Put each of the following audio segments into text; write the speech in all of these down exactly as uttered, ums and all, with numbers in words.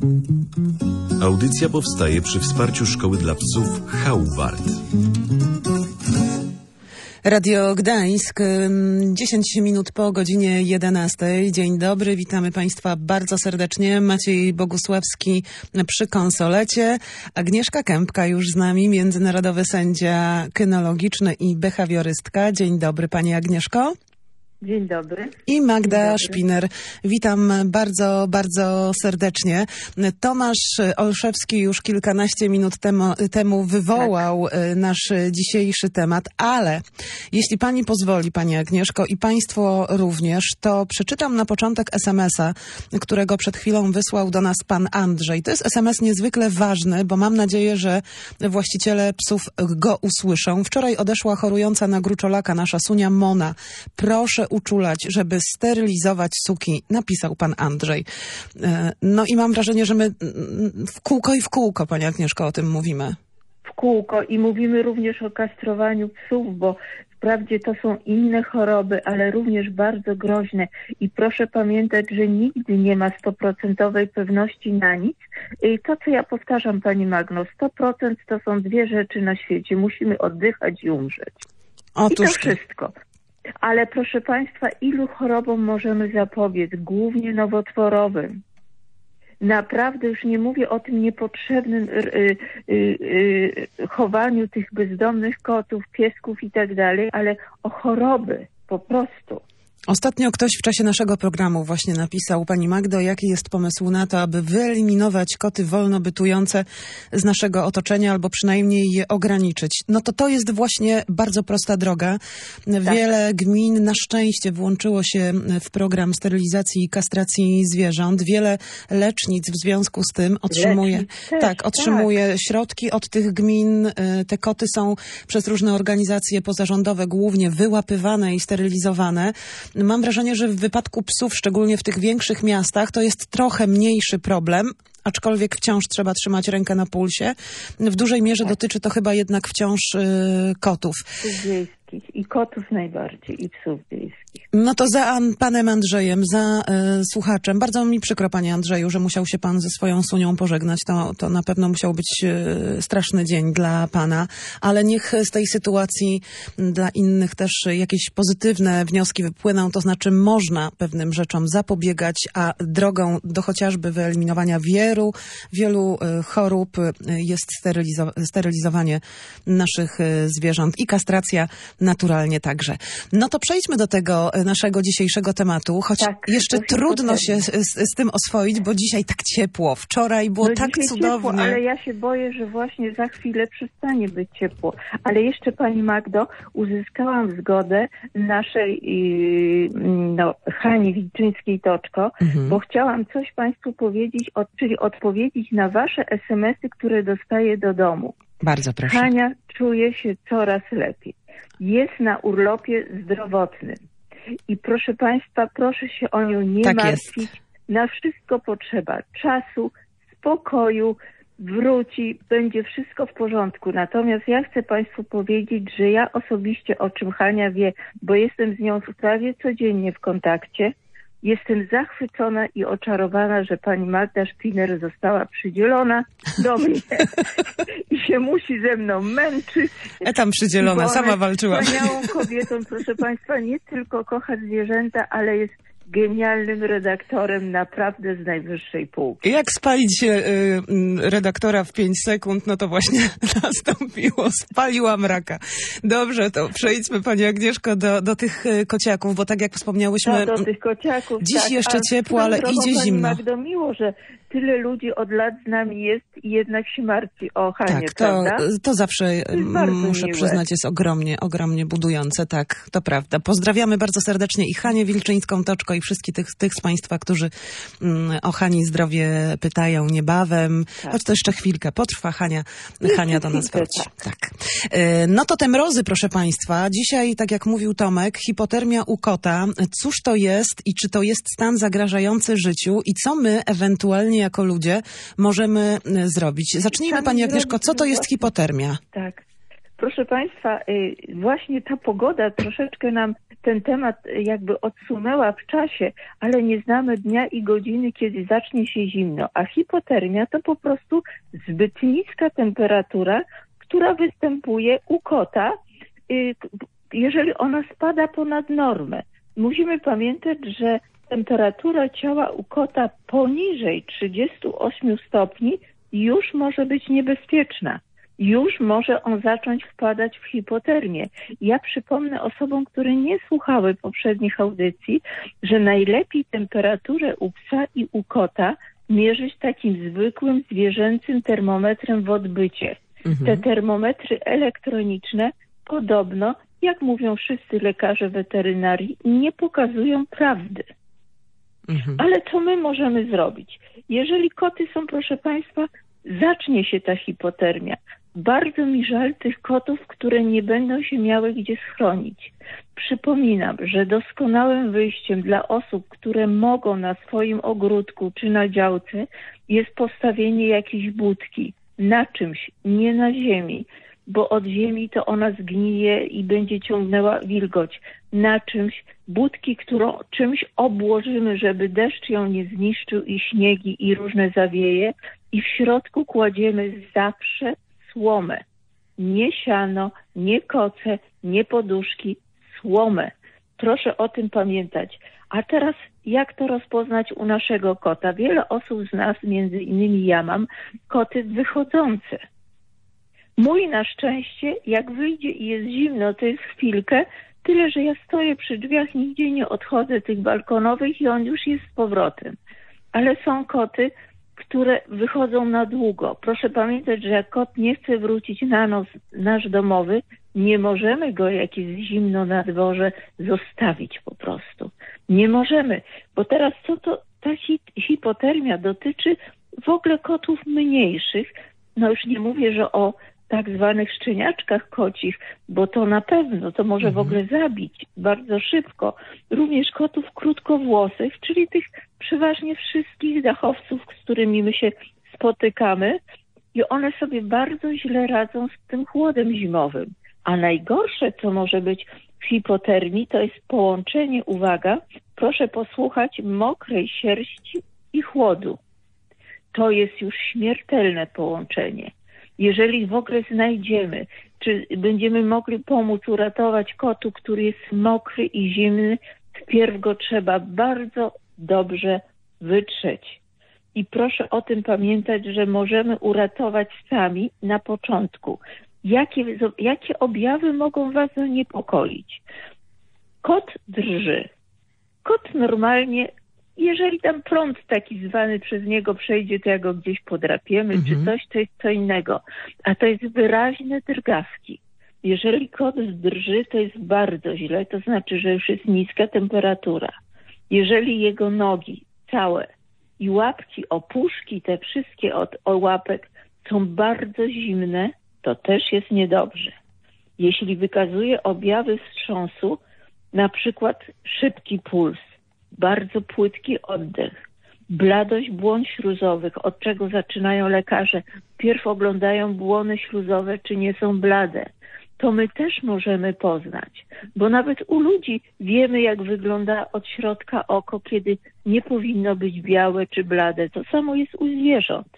Audycja powstaje przy wsparciu Szkoły dla Psów Hauwart. Radio Gdańsk, dziesięć minut po godzinie jedenastej. Dzień dobry, witamy Państwa bardzo serdecznie. Maciej Bogusławski przy konsolecie. Agnieszka Kępka już z nami, międzynarodowy sędzia kynologiczny i behawiorystka. Dzień dobry Pani Agnieszko. Dzień dobry. I Magda Dzień dobry. Szpiner. Witam bardzo, bardzo serdecznie. Tomasz Olszewski już kilkanaście minut temu, temu wywołał tak. nasz dzisiejszy temat, ale jeśli Pani pozwoli, Pani Agnieszko, i Państwo również, to przeczytam na początek es em es a, którego przed chwilą wysłał do nas Pan Andrzej. To jest es em es niezwykle ważny, bo mam nadzieję, że właściciele psów go usłyszą. Wczoraj odeszła chorująca na gruczolaka nasza Sunia Mona. Proszę uczulać, żeby sterylizować suki, napisał Pan Andrzej. No i mam wrażenie, że my w kółko i w kółko, Pani Agnieszko, o tym mówimy. W kółko i mówimy również o kastrowaniu psów, bo wprawdzie to są inne choroby, ale również bardzo groźne i proszę pamiętać, że nigdy nie ma stoprocentowej pewności na nic. I to, co ja powtarzam, Pani Magno, sto procent to są dwie rzeczy na świecie. Musimy oddychać i umrzeć. Otóż I to wszystko. Ale proszę Państwa, ilu chorobom możemy zapobiec? Głównie nowotworowym. Naprawdę już nie mówię o tym niepotrzebnym y, y, y, chowaniu tych bezdomnych kotów, piesków i tak dalej, ale o choroby po prostu. Ostatnio ktoś w czasie naszego programu właśnie napisał, Pani Magdo, jaki jest pomysł na to, aby wyeliminować koty wolno bytujące z naszego otoczenia albo przynajmniej je ograniczyć. No to to jest właśnie bardzo prosta droga. Wiele tak. gmin na szczęście włączyło się w program sterylizacji i kastracji zwierząt. Wiele lecznic w związku z tym otrzymuje, też, tak, otrzymuje tak. środki od tych gmin. Te koty są przez różne organizacje pozarządowe głównie wyłapywane i sterylizowane. Mam wrażenie, że w wypadku psów, szczególnie w tych większych miastach, to jest trochę mniejszy problem, aczkolwiek wciąż trzeba trzymać rękę na pulsie. W dużej mierze tak. dotyczy to chyba jednak wciąż y, kotów. Psów wiejskich i kotów najbardziej i psów wiejskich. No to za an, Panem Andrzejem, za y, słuchaczem. Bardzo mi przykro, Panie Andrzeju, że musiał się Pan ze swoją Sunią pożegnać. To, to na pewno musiał być y, straszny dzień dla Pana, ale niech z tej sytuacji dla innych też jakieś pozytywne wnioski wypłyną, to znaczy można pewnym rzeczom zapobiegać, a drogą do chociażby wyeliminowania wielu, wielu y, chorób y, jest sterylizo- sterylizowanie naszych y, zwierząt i kastracja naturalnie także. No to przejdźmy do tego naszego dzisiejszego tematu, choć tak, jeszcze trudno się z, z tym oswoić, bo dzisiaj tak ciepło, wczoraj było no tak cudownie. Ciepło, ale ja się boję, że właśnie za chwilę przestanie być ciepło. Ale jeszcze, Pani Magdo, uzyskałam zgodę naszej no, Hani Wilczyńskiej-Toczko, mhm. bo chciałam coś Państwu powiedzieć, od, czyli odpowiedzieć na Wasze es em esy, które dostaję do domu. Bardzo proszę. Hania czuje się coraz lepiej. Jest na urlopie zdrowotnym. I proszę Państwa, proszę się o nią nie tak martwić. Jest. Na wszystko potrzeba czasu, spokoju, wróci, będzie wszystko w porządku. Natomiast ja chcę Państwu powiedzieć, że ja osobiście, o czym Hania wie, bo jestem z nią prawie codziennie w kontakcie, jestem zachwycona i oczarowana, że pani Magda Szpiner została przydzielona do mnie i się musi ze mną męczyć. Ja tam przydzielona, sama walczyła. Wspaniałą kobietą, proszę Państwa, nie tylko kocha zwierzęta, ale jest genialnym redaktorem, naprawdę z najwyższej półki. Jak spalić y, y, redaktora w pięć sekund, no to właśnie nastąpiło. Spaliła mraka. Dobrze, to przejdźmy, Pani Agnieszko, do, do tych kociaków, bo tak jak wspomniałyśmy... No, do tych kociaków, Dziś tak, jeszcze ciepło, ale idzie pani zimno. Magdo, miło, że tyle ludzi od lat z nami jest i jednak się martwi o Hanię, tak, to, prawda? to zawsze To muszę miłe. przyznać, jest ogromnie, ogromnie budujące. Tak, to prawda. Pozdrawiamy bardzo serdecznie i Hanię Wilczyńską-Toczko i wszystkich tych, tych z Państwa, którzy mm, o Hani zdrowie pytają niebawem. Tak. Choć to jeszcze chwilkę potrwa, Hania, Hania do nas wróci. Tak. Tak. Y, no to te mrozy, proszę Państwa. Dzisiaj, tak jak mówił Tomek, hipotermia u kota. Cóż to jest i czy to jest stan zagrażający życiu i co my ewentualnie jako ludzie możemy zrobić? Zacznijmy, Pani Agnieszko, co to jest hipotermia? Tak. Proszę Państwa, właśnie ta pogoda troszeczkę nam ten temat jakby odsunęła w czasie, ale nie znamy dnia i godziny, kiedy zacznie się zimno. A hipotermia to po prostu zbyt niska temperatura, która występuje u kota, jeżeli ona spada ponad normę. Musimy pamiętać, że temperatura ciała u kota poniżej trzydziestu ośmiu stopni już może być niebezpieczna. Już może on zacząć wpadać w hipotermię. Ja przypomnę osobom, które nie słuchały poprzednich audycji, że najlepiej temperaturę u psa i u kota mierzyć takim zwykłym, zwierzęcym termometrem w odbycie. Mhm. Te termometry elektroniczne podobno, jak mówią wszyscy lekarze weterynarii, nie pokazują prawdy. Mhm. Ale co my możemy zrobić? Jeżeli koty są, proszę Państwa, zacznie się ta hipotermia. Bardzo mi żal tych kotów, które nie będą się miały gdzie schronić. Przypominam, że doskonałym wyjściem dla osób, które mogą na swoim ogródku czy na działce, jest postawienie jakiejś budki na czymś, nie na ziemi, bo od ziemi to ona zgnije i będzie ciągnęła wilgoć. Na czymś, budki, którą czymś obłożymy, żeby deszcz ją nie zniszczył i śniegi i różne zawieje, i w środku kładziemy zawsze słomę. Nie siano, nie koce, nie poduszki, słomę. Proszę o tym pamiętać. A teraz jak to rozpoznać u naszego kota? Wiele osób z nas, między innymi ja mam, koty wychodzące. Mój na szczęście, jak wyjdzie i jest zimno, to jest chwilkę, tyle, że ja stoję przy drzwiach, nigdzie nie odchodzę tych balkonowych i on już jest z powrotem. Ale są koty, które wychodzą na długo. Proszę pamiętać, że jak kot nie chce wrócić na noc nasz domowy, nie możemy go, jak jest zimno na dworze, zostawić po prostu. Nie możemy, bo teraz co to ta hipotermia dotyczy w ogóle kotów mniejszych. No już nie mówię, że o tak zwanych szczeniaczkach kocich, bo to na pewno, to może w ogóle zabić bardzo szybko. Również kotów krótkowłosych, czyli tych przeważnie wszystkich dachowców, z którymi my się spotykamy, i one sobie bardzo źle radzą z tym chłodem zimowym. A najgorsze, co może być w hipotermii, to jest połączenie, uwaga, proszę posłuchać, mokrej sierści i chłodu. To jest już śmiertelne połączenie. Jeżeli w ogóle znajdziemy, czy będziemy mogli pomóc uratować kotu, który jest mokry i zimny, wpierw go trzeba bardzo dobrze wytrzeć. I proszę o tym pamiętać, że możemy uratować sami na początku. Jakie, jakie objawy mogą was zaniepokoić? Kot drży. Kot normalnie, jeżeli tam prąd taki zwany przez niego przejdzie, to jak go gdzieś podrapiemy, mhm. czy coś, to jest co innego. A to jest wyraźne drgawki. Jeżeli kot drży, to jest bardzo źle, to znaczy, że już jest niska temperatura. Jeżeli jego nogi całe i łapki, opuszki, te wszystkie od łapek są bardzo zimne, to też jest niedobrze. Jeśli wykazuje objawy wstrząsu, na przykład szybki puls, bardzo płytki oddech, bladość błon śluzowych, od czego zaczynają lekarze. Pierw oglądają błony śluzowe, czy nie są blade. To my też możemy poznać, bo nawet u ludzi wiemy, jak wygląda od środka oko, kiedy nie powinno być białe czy blade. To samo jest u zwierząt.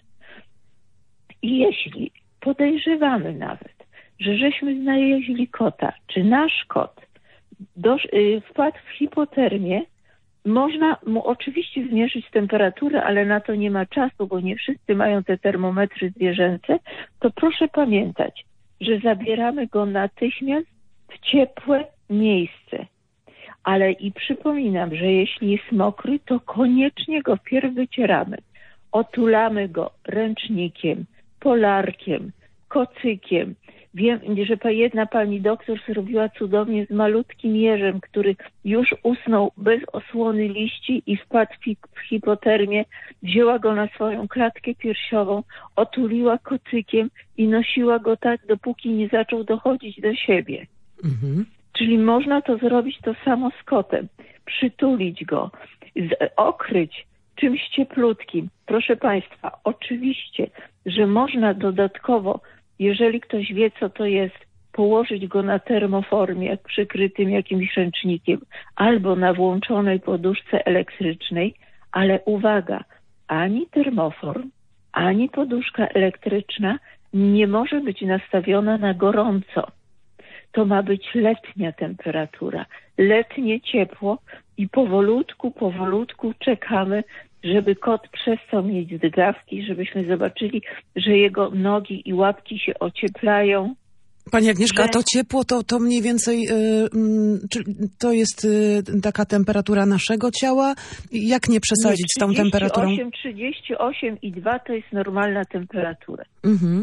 I jeśli podejrzewamy nawet, że żeśmy znaleźli kota, czy nasz kot dosz, y, wpadł w hipotermię, można mu oczywiście zmierzyć temperaturę, ale na to nie ma czasu, bo nie wszyscy mają te termometry zwierzęce, to proszę pamiętać, że zabieramy go natychmiast w ciepłe miejsce. Ale i przypominam, że jeśli jest mokry, to koniecznie go wpierw wycieramy. Otulamy go ręcznikiem, polarkiem, kocykiem. Wiem, że jedna pani doktor zrobiła cudownie z malutkim jeżem, który już usnął bez osłony liści i wpadł w hipotermię. Wzięła go na swoją klatkę piersiową, otuliła kocykiem i nosiła go tak, dopóki nie zaczął dochodzić do siebie. Mhm. Czyli można to zrobić to samo z kotem. Przytulić go, okryć czymś cieplutkim. Proszę Państwa, oczywiście, że można dodatkowo, jeżeli ktoś wie, co to jest położyć go na termoformie przykrytym jakimś ręcznikiem albo na włączonej poduszce elektrycznej, ale uwaga, ani termoform, ani poduszka elektryczna nie może być nastawiona na gorąco. To ma być letnia temperatura, letnie ciepło i powolutku, powolutku czekamy, żeby kot przestał mieć zdgawki, żebyśmy zobaczyli, że jego nogi i łapki się ocieplają. Pani Agnieszka, że... to ciepło to, to mniej więcej, yy, yy, czy to jest yy, taka temperatura naszego ciała? Jak nie przesadzić z tą temperaturą? trzydzieści osiem, trzydzieści osiem i dwa to jest normalna temperatura. Mhm.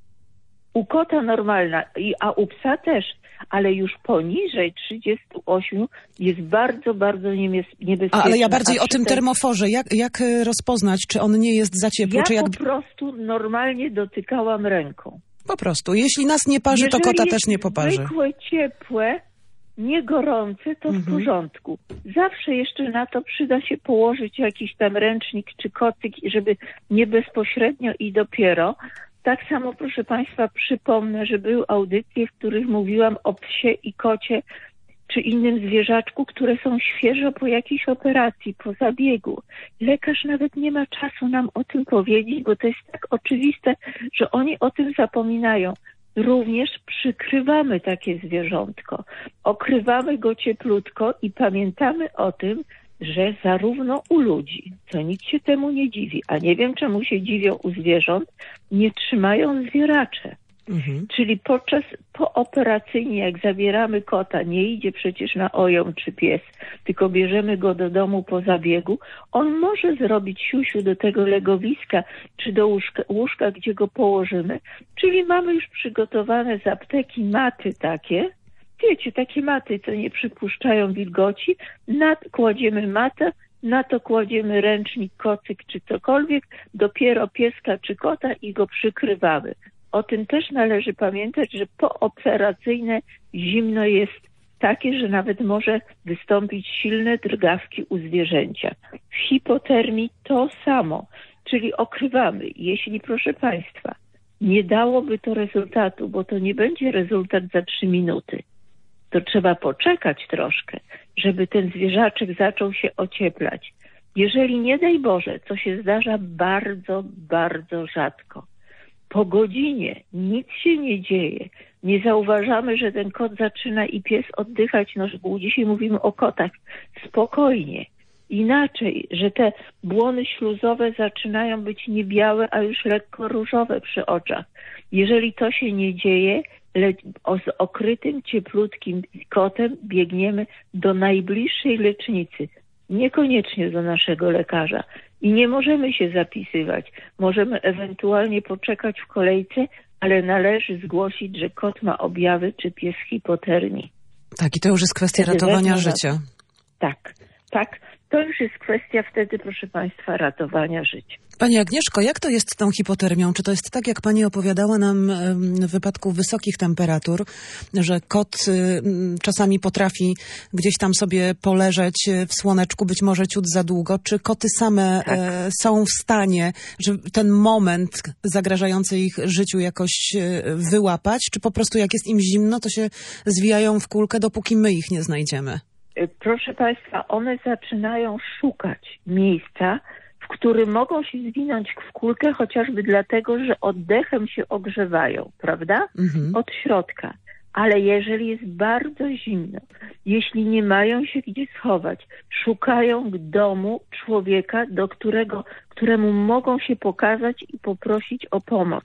U kota normalna, a u psa też, ale już poniżej trzydziestu ośmiu jest bardzo, bardzo niebezpieczne. A, ale ja bardziej a o tym tej... termoforze. Jak, jak rozpoznać, czy on nie jest za ciepły? Ja czy jak... po prostu normalnie dotykałam ręką. Po prostu. Jeśli nas nie parzy, Jeżeli to kota jest też nie poparzy. zwykłe, ciepłe, nie gorące, to Mhm. w porządku. Zawsze jeszcze na to przyda się położyć jakiś tam ręcznik czy kocyk, żeby nie bezpośrednio i dopiero. Tak samo, proszę Państwa, przypomnę, że były audycje, w których mówiłam o psie i kocie czy innym zwierzaczku, które są świeżo po jakiejś operacji, po zabiegu. Lekarz nawet nie ma czasu nam o tym powiedzieć, bo to jest tak oczywiste, że oni o tym zapominają. Również przykrywamy takie zwierzątko. Okrywamy go cieplutko i pamiętamy o tym, że zarówno u ludzi, co nikt się temu nie dziwi, a nie wiem czemu się dziwią u zwierząt, nie trzymają zwieracze. Mhm. Czyli podczas pooperacyjnie, jak zabieramy kota, nie idzie przecież na oją czy pies, tylko bierzemy go do domu po zabiegu, on może zrobić siusiu do tego legowiska czy do łóżka, łóżka, gdzie go położymy. Czyli mamy już przygotowane z apteki maty takie, wiecie, takie maty, co nie przypuszczają wilgoci, na, kładziemy matę, na to kładziemy ręcznik, kocyk czy cokolwiek, dopiero pieska czy kota i go przykrywamy. O tym też należy pamiętać, że pooperacyjne zimno jest takie, że nawet może wystąpić silne drgawki u zwierzęcia. W hipotermii to samo, czyli okrywamy. Jeśli, proszę Państwa, nie dałoby to rezultatu, bo to nie będzie rezultat za trzy minuty, to trzeba poczekać troszkę, żeby ten zwierzaczek zaczął się ocieplać. Jeżeli nie daj Boże, co się zdarza bardzo, bardzo rzadko, po godzinie nic się nie dzieje, nie zauważamy, że ten kot zaczyna i pies oddychać, no bo dzisiaj mówimy o kotach, spokojnie. Inaczej, że te błony śluzowe zaczynają być nie białe, a już lekko różowe przy oczach. Jeżeli to się nie dzieje, le- o, z okrytym, cieplutkim kotem biegniemy do najbliższej lecznicy, niekoniecznie do naszego lekarza. I nie możemy się zapisywać. Możemy ewentualnie poczekać w kolejce, ale należy zgłosić, że kot ma objawy czy pies hipotermii. Tak, i to już jest kwestia Wtedy ratowania wezmę na- życia. Tak, tak. To już jest kwestia wtedy, proszę Państwa, ratowania życia. Pani Agnieszko, jak to jest z tą hipotermią? Czy to jest tak, jak Pani opowiadała nam em, w wypadku wysokich temperatur, że kot y, czasami potrafi gdzieś tam sobie poleżeć w słoneczku, być może ciut za długo? Czy koty same Tak. e, są w stanie, że ten moment zagrażający ich życiu jakoś e, wyłapać? Czy po prostu jak jest im zimno, to się zwijają w kulkę, dopóki my ich nie znajdziemy? Proszę Państwa, one zaczynają szukać miejsca, w którym mogą się zwinąć w kulkę, chociażby dlatego, że oddechem się ogrzewają, prawda? Mhm. Od środka. Ale jeżeli jest bardzo zimno, jeśli nie mają się gdzie schować, szukają domu człowieka, do którego, któremu mogą się pokazać i poprosić o pomoc.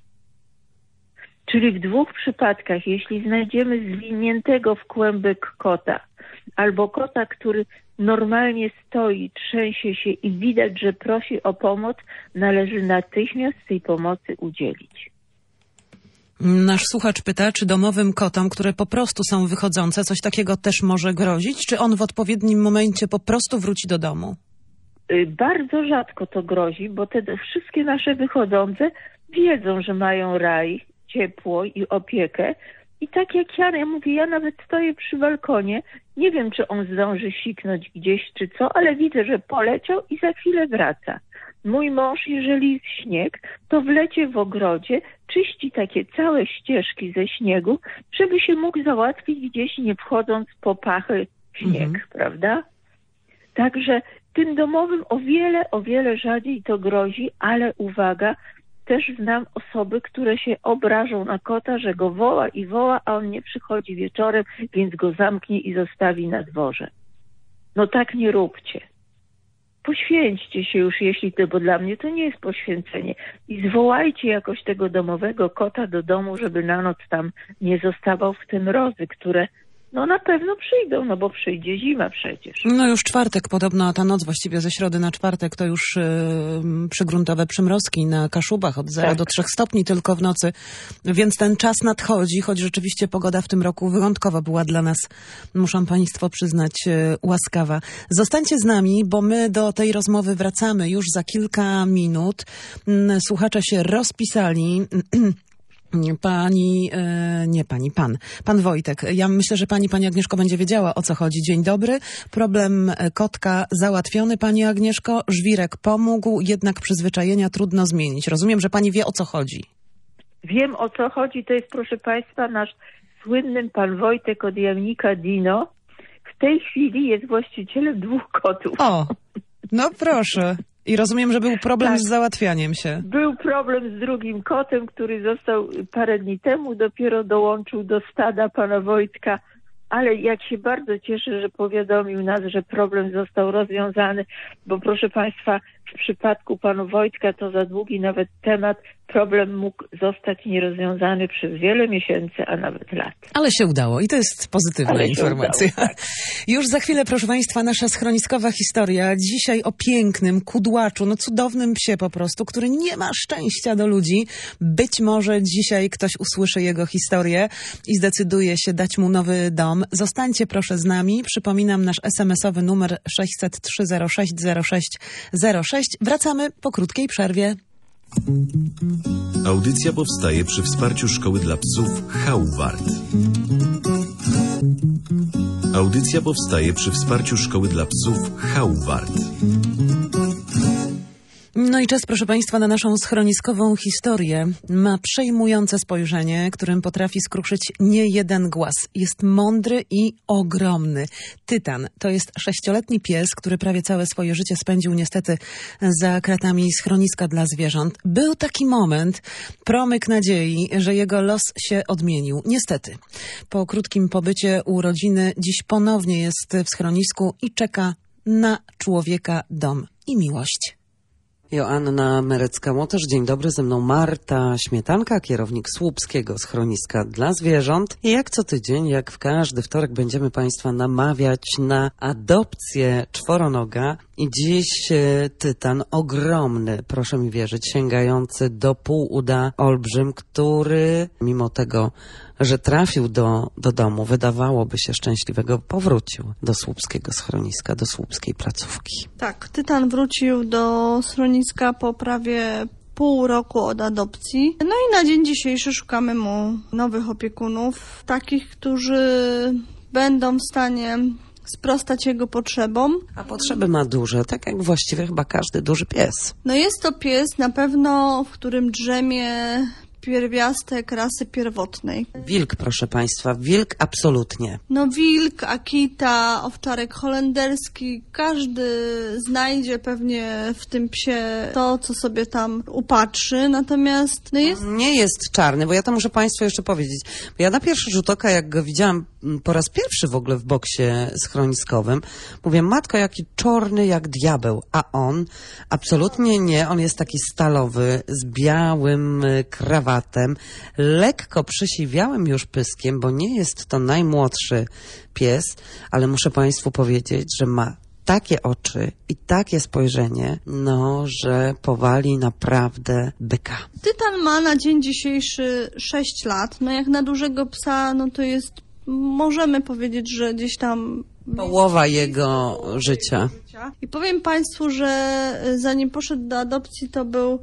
Czyli w dwóch przypadkach, jeśli znajdziemy zwiniętego w kłębek kota, albo kota, który normalnie stoi, trzęsie się i widać, że prosi o pomoc, należy natychmiast tej pomocy udzielić. Nasz słuchacz pyta, czy domowym kotom, które po prostu są wychodzące, coś takiego też może grozić? Czy on w odpowiednim momencie po prostu wróci do domu? Bardzo rzadko to grozi, bo te wszystkie nasze wychodzące wiedzą, że mają raj, ciepło i opiekę. I tak jak ja, ja mówię, ja nawet stoję przy balkonie, nie wiem, czy on zdąży siknąć gdzieś, czy co, ale widzę, że poleciał i za chwilę wraca. Mój mąż, jeżeli jest śnieg, to w lecie w ogrodzie czyści takie całe ścieżki ze śniegu, żeby się mógł załatwić gdzieś, nie wchodząc po pachy w śnieg, Mhm. prawda? Także tym domowym o wiele, o wiele rzadziej to grozi, ale uwaga, też znam osoby, które się obrażą na kota, że go woła i woła, a on nie przychodzi wieczorem, więc go zamknie i zostawi na dworze. No tak nie róbcie. Poświęćcie się już, jeśli to, bo dla mnie to nie jest poświęcenie. I zwołajcie jakoś tego domowego kota do domu, żeby na noc tam nie zostawał w te mrozy, które no na pewno przyjdą, no bo przyjdzie zima przecież. No już czwartek podobno, a ta noc właściwie ze środy na czwartek to już yy, przygruntowe przymrozki na Kaszubach od zera Tak. do trzech stopni tylko w nocy, więc ten czas nadchodzi, choć rzeczywiście pogoda w tym roku wyjątkowo była dla nas, muszą państwo przyznać, yy, łaskawa. Zostańcie z nami, bo my do tej rozmowy wracamy już za kilka minut. Yy, słuchacze się rozpisali. Pani, e, nie pani, pan, pan Wojtek. Ja myślę, że pani, pani Agnieszko będzie wiedziała, o co chodzi. Dzień dobry. Problem kotka załatwiony, pani Agnieszko. Żwirek pomógł, jednak przyzwyczajenia trudno zmienić. Rozumiem, że pani wie, o co chodzi. Wiem, o co chodzi. To jest, proszę państwa, nasz słynny pan Wojtek od jamnika Dino. W tej chwili jest właścicielem dwóch kotów. O, no proszę. I rozumiem, że był problem Tak. z załatwianiem się. Był problem z drugim kotem, który został parę dni temu, dopiero dołączył do stada pana Wojtka, ale jak się bardzo cieszę, że powiadomił nas, że problem został rozwiązany, bo proszę państwa, w przypadku pana Wojtka to za długi nawet temat, problem mógł zostać nierozwiązany przez wiele miesięcy, a nawet lat. Ale się udało i to jest pozytywna Ale się informacja. udało, tak. Już za chwilę, proszę państwa, nasza schroniskowa historia. Dzisiaj o pięknym kudłaczu, no cudownym psie po prostu, który nie ma szczęścia do ludzi. Być może dzisiaj ktoś usłyszy jego historię i zdecyduje się dać mu nowy dom. Zostańcie proszę z nami. Przypominam nasz es em esowy numer sześćset trzy zero sześć zero sześć zero sześć. Wracamy po krótkiej przerwie. Audycja powstaje przy wsparciu Szkoły dla Psów Hauwart. Audycja powstaje przy wsparciu Szkoły dla Psów Hauwart. No i czas, proszę państwa, na naszą schroniskową historię. Ma przejmujące spojrzenie, którym potrafi skruszyć niejeden głaz. Jest mądry i ogromny. Tytan to jest sześcioletni pies, który prawie całe swoje życie spędził niestety za kratami schroniska dla zwierząt. Był taki moment, promyk nadziei, że jego los się odmienił. Niestety. Po krótkim pobycie u rodziny dziś ponownie jest w schronisku i czeka na człowieka dom i miłość. Joanna Merecka-Łotosz, dzień dobry, ze mną Marta Śmietanka, kierownik Słupskiego Schroniska dla Zwierząt. I jak co tydzień, jak w każdy wtorek będziemy Państwa namawiać na adopcję czworonoga. I dziś e, tytan ogromny, proszę mi wierzyć, sięgający do pół uda olbrzym, który mimo tego, że trafił do, do domu, wydawałoby się szczęśliwego, powrócił do słupskiego schroniska, do słupskiej placówki. Tak, tytan wrócił do schroniska po prawie pół roku od adopcji. No i na dzień dzisiejszy szukamy mu nowych opiekunów, takich, którzy będą w stanie sprostać jego potrzebom. A potrzeby ma duże, tak jak właściwie chyba każdy duży pies. No jest to pies na pewno, w którym drzemie pierwiastek rasy pierwotnej. Wilk, proszę Państwa, wilk absolutnie. No wilk, akita, owczarek holenderski, każdy znajdzie pewnie w tym psie to, co sobie tam upatrzy, natomiast no jest... Nie jest czarny, bo ja to muszę Państwu jeszcze powiedzieć, bo ja na pierwszy rzut oka, jak go widziałam po raz pierwszy w ogóle w boksie schroniskowym, mówię, matko, jaki czarny jak diabeł, a on absolutnie nie, on jest taki stalowy, z białym krawatem, lekko przysiwiałym już pyskiem, bo nie jest to najmłodszy pies, ale muszę Państwu powiedzieć, że ma takie oczy i takie spojrzenie, no, że powali naprawdę byka. Tytan ma na dzień dzisiejszy sześć lat, no jak na dużego psa, no to jest, możemy powiedzieć, że gdzieś tam... Połowa jego życia. I powiem Państwu, że zanim poszedł do adopcji, to był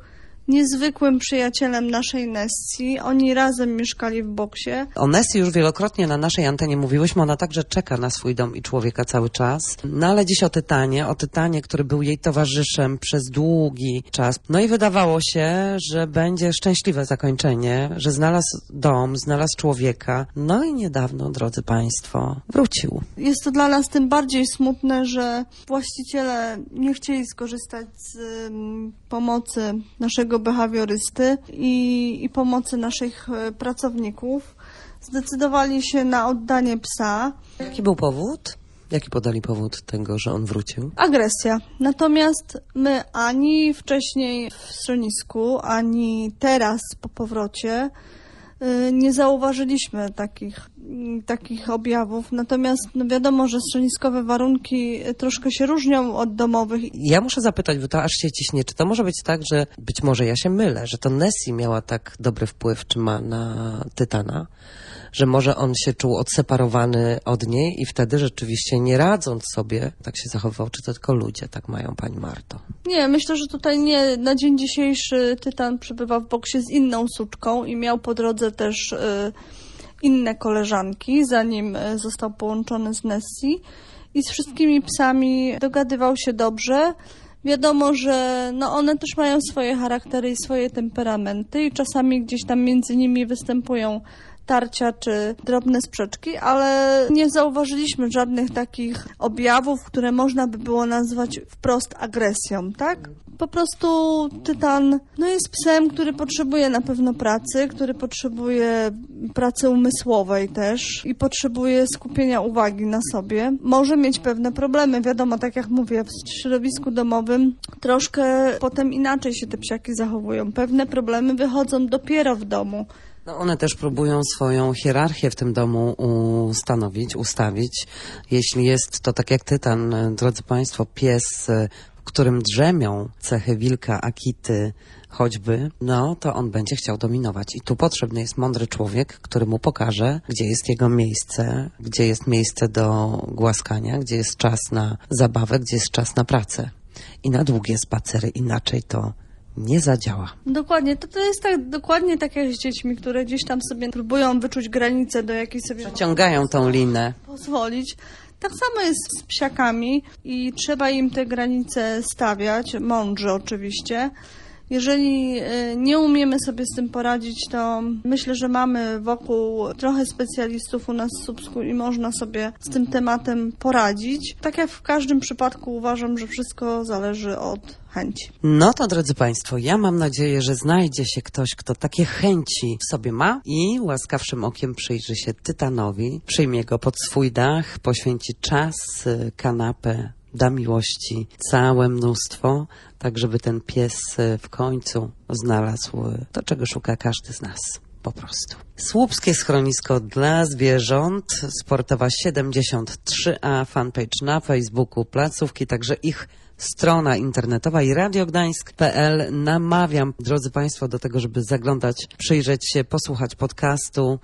niezwykłym przyjacielem naszej Nessy. Oni razem mieszkali w boksie. O Nessy już wielokrotnie na naszej antenie mówiłyśmy, ona także czeka na swój dom i człowieka cały czas. No ale dziś o Tytanie, o Tytanie, który był jej towarzyszem przez długi czas. No i wydawało się, że będzie szczęśliwe zakończenie, że znalazł dom, znalazł człowieka. No i niedawno, drodzy Państwo, wrócił. Jest to dla nas tym bardziej smutne, że właściciele nie chcieli skorzystać z um, pomocy naszego behawiorysty i, i pomocy naszych e, pracowników. Zdecydowali się na oddanie psa. Jaki był powód? Jaki podali powód tego, że on wrócił? Agresja. Natomiast my ani wcześniej w schronisku, ani teraz po powrocie nie zauważyliśmy takich, takich objawów. Natomiast no wiadomo, że schroniskowe warunki troszkę się różnią od domowych. Ja muszę zapytać, bo to aż się ciśnie, czy to może być tak, że być może ja się mylę, że to Nessy miała tak dobry wpływ, czy ma na Tytana, że może on się czuł odseparowany od niej i wtedy rzeczywiście nie radząc sobie tak się zachowywał, czy to tylko ludzie tak mają, pani Marto? Nie, myślę, że tutaj nie. Na dzień dzisiejszy Tytan przebywa w boksie z inną suczką i miał po drodze też y, inne koleżanki, zanim y, został połączony z Nessy i z wszystkimi psami dogadywał się dobrze. Wiadomo, że no one też mają swoje charaktery i swoje temperamenty i czasami gdzieś tam między nimi występują tarcia czy drobne sprzeczki, ale nie zauważyliśmy żadnych takich objawów, które można by było nazwać wprost agresją, tak? Po prostu Tytan no jest psem, który potrzebuje na pewno pracy, który potrzebuje pracy umysłowej też i potrzebuje skupienia uwagi na sobie. Może mieć pewne problemy, wiadomo, tak jak mówię, w środowisku domowym troszkę potem inaczej się te psiaki zachowują. Pewne problemy wychodzą dopiero w domu. No one też próbują swoją hierarchię w tym domu ustanowić, ustawić. Jeśli jest to tak jak Tytan, drodzy Państwo, pies, w którym drzemią cechy wilka, Akity choćby, no to on będzie chciał dominować. I tu potrzebny jest mądry człowiek, który mu pokaże, gdzie jest jego miejsce, gdzie jest miejsce do głaskania, gdzie jest czas na zabawę, gdzie jest czas na pracę i na długie spacery. Inaczej to nie zadziała. Dokładnie, to, to jest tak dokładnie tak jak z dziećmi, które gdzieś tam sobie próbują wyczuć granicę, do jakiej sobie przeciągają tą linę. Pozwolić. Tak samo jest z psiakami i trzeba im te granice stawiać, mądrze oczywiście. Jeżeli nie umiemy sobie z tym poradzić, to myślę, że mamy wokół trochę specjalistów u nas w Słupsku i można sobie z tym tematem poradzić. Tak jak w każdym przypadku uważam, że wszystko zależy od chęci. No to drodzy Państwo, ja mam nadzieję, że znajdzie się ktoś, kto takie chęci w sobie ma i łaskawszym okiem przyjrzy się Tytanowi, przyjmie go pod swój dach, poświęci czas, kanapę, da miłości całe mnóstwo, tak żeby ten pies w końcu znalazł to, czego szuka każdy z nas. Po prostu. Słupskie schronisko dla zwierząt, Sportowa siedemdziesiąt trzy A, fanpage na Facebooku placówki, także ich strona internetowa i radiogdańsk kropka p l. Namawiam, drodzy Państwo, do tego, żeby zaglądać, przyjrzeć się, posłuchać podcastu,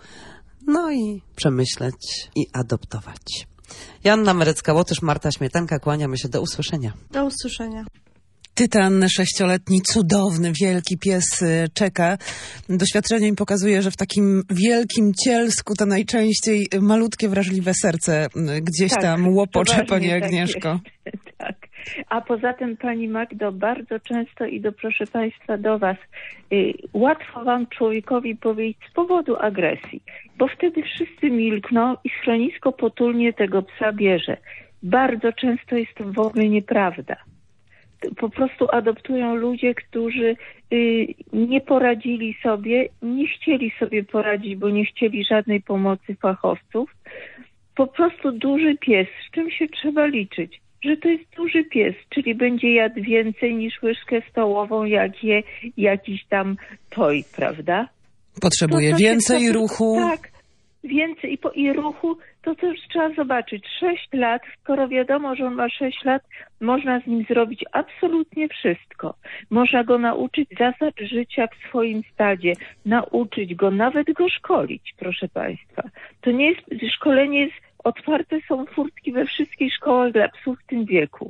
no i przemyśleć i adoptować. Joanna Merecka-Łotysz, Marta Śmietanka, kłaniamy się, do usłyszenia. Do usłyszenia. Tytan, sześcioletni, cudowny, wielki pies czeka. Doświadczenie mi pokazuje, że w takim wielkim cielsku to najczęściej malutkie, wrażliwe serce gdzieś tak, tam łopocze, pani tak Agnieszko. Jest. Tak. A poza tym, pani Magdo, bardzo często i do, proszę Państwa, do Was, y, łatwo Wam człowiekowi powiedzieć z powodu agresji, bo wtedy wszyscy milkną i schronisko potulnie tego psa bierze. Bardzo często jest to w ogóle nieprawda. Po prostu adoptują ludzie, którzy y, nie poradzili sobie, nie chcieli sobie poradzić, bo nie chcieli żadnej pomocy fachowców. Po prostu duży pies, z czym się trzeba liczyć? Że to jest duży pies, czyli będzie jadł więcej niż łyżkę stołową, jak je jakiś tam toj, prawda? Potrzebuje to, to więcej to, ruchu. Tak, więcej i, po, i ruchu, to też trzeba zobaczyć. Sześć lat, skoro wiadomo, że on ma sześć lat, można z nim zrobić absolutnie wszystko. Można go nauczyć zasad życia w swoim stadzie, nauczyć go, nawet go szkolić, proszę Państwa. To nie jest, szkolenie jest, otwarte są furtki we wszystkich szkołach dla psów w tym wieku.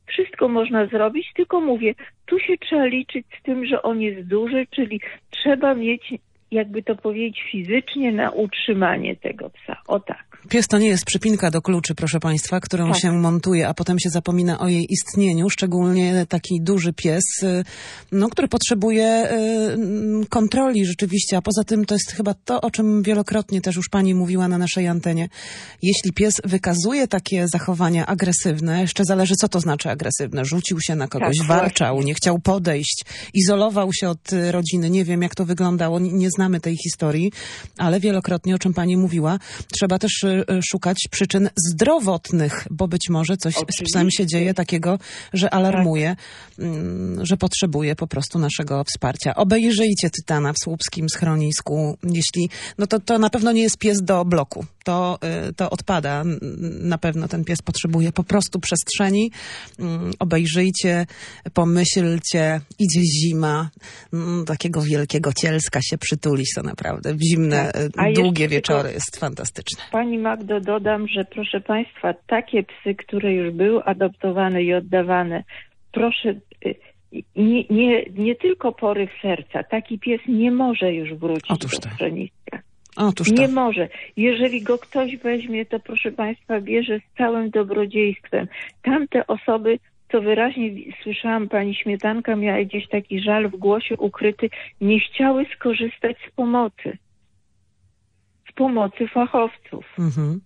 Wszystko można zrobić, tylko mówię, tu się trzeba liczyć z tym, że on jest duży, czyli trzeba mieć, jakby to powiedzieć, fizycznie na utrzymanie tego psa. O tak. Pies to nie jest przypinka do kluczy, proszę państwa, którą Tak. się montuje, a potem się zapomina o jej istnieniu, szczególnie taki duży pies, y, no, który potrzebuje y, kontroli rzeczywiście, a poza tym to jest chyba to, o czym wielokrotnie też już pani mówiła na naszej antenie. Jeśli pies wykazuje takie zachowania agresywne, jeszcze zależy, co to znaczy agresywne, rzucił się na kogoś, Tak, warczał, właśnie. nie chciał podejść, izolował się od y, rodziny, nie wiem, jak to wyglądało, nie, nie znamy tej historii, ale wielokrotnie, o czym pani mówiła, trzeba też y, szukać przyczyn zdrowotnych, bo być może coś Oczywiście. z psem się dzieje takiego, że alarmuje, mm, że potrzebuje po prostu naszego wsparcia. Obejrzyjcie Tytana w słupskim schronisku. Jeśli, no to, to na pewno nie jest pies do bloku. To, y, to odpada. N- Na pewno ten pies potrzebuje po prostu przestrzeni. Mm, Obejrzyjcie, pomyślcie, idzie zima, mm, takiego wielkiego cielska się przytulić, to naprawdę w zimne, Tak. y, A jeszcze długie tylko- wieczory jest fantastyczne. Pani Magdo, dodam, że proszę Państwa, takie psy, które już były adoptowane i oddawane, proszę, y, nie, nie, nie tylko poryw serca, taki pies nie może już wrócić Otóż do to. schroniska. Otóż to. Nie może. Jeżeli go ktoś weźmie, to proszę Państwa, bierze z całym dobrodziejstwem. Tamte osoby, co wyraźnie wi- słyszałam, pani Śmietanka miała gdzieś taki żal w głosie ukryty, nie chciały skorzystać z pomocy. Z pomocy fachowców. Mhm.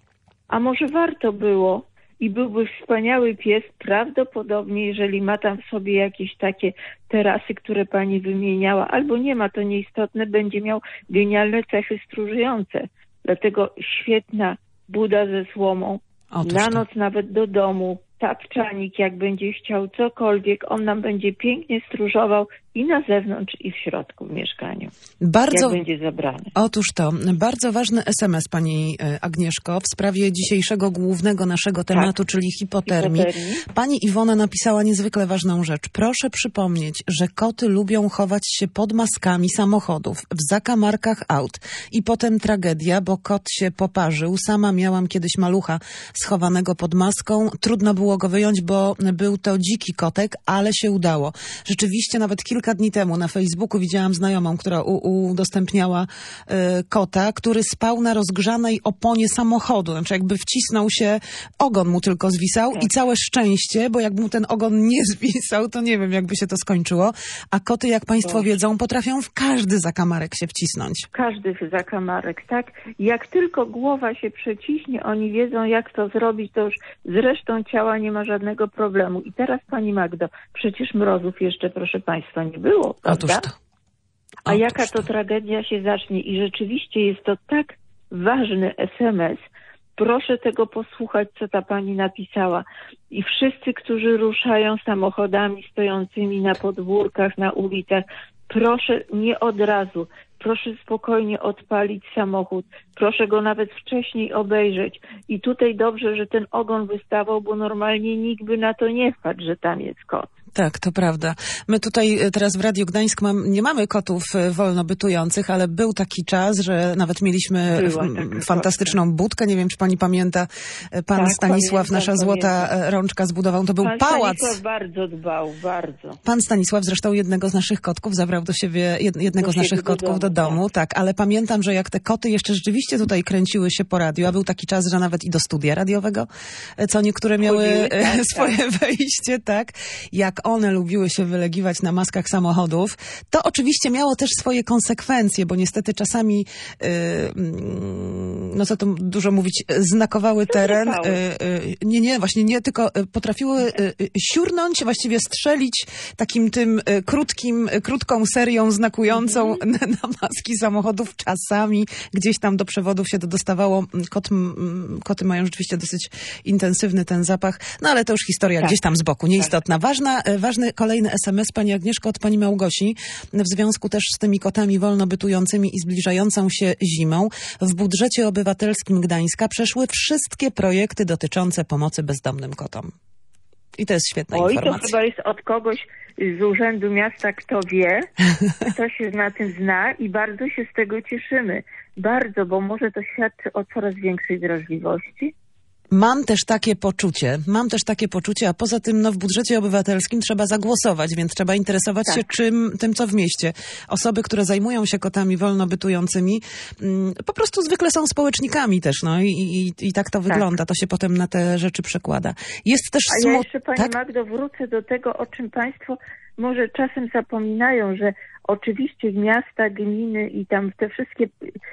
A może warto było i byłby wspaniały pies, prawdopodobnie, jeżeli ma tam w sobie jakieś takie terasy, które pani wymieniała, albo nie ma, to nieistotne, będzie miał genialne cechy stróżujące. Dlatego świetna buda ze słomą, Otóż na to. noc nawet do domu, tapczanik, jak będzie chciał, cokolwiek, on nam będzie pięknie stróżował i na zewnątrz, i w środku w mieszkaniu, Bardzo, jak będzie zabrany. otóż to, bardzo ważny es em es, pani e, Agnieszko, w sprawie dzisiejszego głównego naszego tematu, czyli hipotermii. Hipotermii. Pani Iwona napisała niezwykle ważną rzecz. Proszę przypomnieć, że koty lubią chować się pod maskami samochodów, w zakamarkach aut. I potem tragedia, bo kot się poparzył. Sama miałam kiedyś malucha schowanego pod maską. Trudno było go wyjąć, bo był to dziki kotek, ale się udało. Rzeczywiście nawet kilka dni temu na Facebooku widziałam znajomą, która u, udostępniała y, kota, który spał na rozgrzanej oponie samochodu. Znaczy jakby wcisnął się, ogon mu tylko zwisał Tak. i całe szczęście, bo jakby mu ten ogon nie zwisał, to nie wiem, jakby się to skończyło. A koty, jak państwo Boże. wiedzą, potrafią w każdy zakamarek się wcisnąć. Każdy zakamarek, tak? Jak tylko głowa się przeciśnie, oni wiedzą, jak to zrobić, to już z resztą ciała nie ma żadnego problemu. I teraz, pani Magdo, przecież mrozów jeszcze, proszę państwa, nie było, prawda? Otóż to. A Otóż jaka to tragedia się zacznie? I rzeczywiście jest to tak ważny es em es. Proszę tego posłuchać, co ta pani napisała. I wszyscy, którzy ruszają samochodami stojącymi na podwórkach, na ulicach, proszę nie od razu. Proszę spokojnie odpalić samochód. Proszę go nawet wcześniej obejrzeć. I tutaj dobrze, że ten ogon wystawał, bo normalnie nikt by na to nie wpadł, że tam jest kot. Tak, to prawda. My tutaj e, teraz w Radiu Gdańsk mam, nie mamy kotów e, wolno bytujących, ale był taki czas, że nawet mieliśmy Była f- taka fantastyczną budkę. Nie wiem, czy pani pamięta, e, pan Tak, Stanisław, pamiętam, nasza złota pamiętam. e, rączka zbudował. To był Pan pałac. Stanisław bardzo dbał, bardzo. Pan Stanisław zresztą jednego z naszych kotków zabrał do siebie, jed, jednego Do z naszych siebie do kotków do domu, domu, tak. Ale pamiętam, że jak te koty jeszcze rzeczywiście tutaj kręciły się po radiu, a był taki czas, że nawet i do studia radiowego, e, co niektóre miały Chodziły, e, tak, swoje wejście, tak. Jak one lubiły się wylegiwać na maskach samochodów, to oczywiście miało też swoje konsekwencje, bo niestety czasami, yy, no co tu dużo mówić, znakowały teren. Znakowały. Yy, yy, nie, nie, właśnie nie, tylko yy, potrafiły yy, yy, siurnąć, właściwie strzelić takim tym yy, krótkim, yy, krótką serią znakującą Mhm. na, na maski samochodów. Czasami gdzieś tam do przewodów się to dostawało. Kot, m, koty mają rzeczywiście dosyć intensywny ten zapach, no ale to już historia Tak. gdzieś tam z boku, nieistotna. Ważna, yy, ważny kolejny es em es, pani Agnieszko, od pani Małgosi, w związku też z tymi kotami wolno bytującymi i zbliżającą się zimą. W budżecie obywatelskim Gdańska przeszły wszystkie projekty dotyczące pomocy bezdomnym kotom. I to jest świetna Oj, to informacja. chyba jest od kogoś z Urzędu Miasta, kto wie, kto się na tym zna i bardzo się z tego cieszymy. Bardzo, bo może to świadczy o coraz większej wrażliwości. Mam też takie poczucie, mam też takie poczucie, a poza tym no, w budżecie obywatelskim trzeba zagłosować, więc trzeba interesować Tak. się czym, tym, co w mieście. Osoby, które zajmują się kotami wolno bytującymi, mm, po prostu zwykle są społecznikami też, no i, i, i tak to Tak. wygląda. To się potem na te rzeczy przekłada. Jest też A ja smut... jeszcze, Pani tak? Magdo, wrócę do tego, o czym Państwo może czasem zapominają, że oczywiście miasta, gminy i tam te wszystkie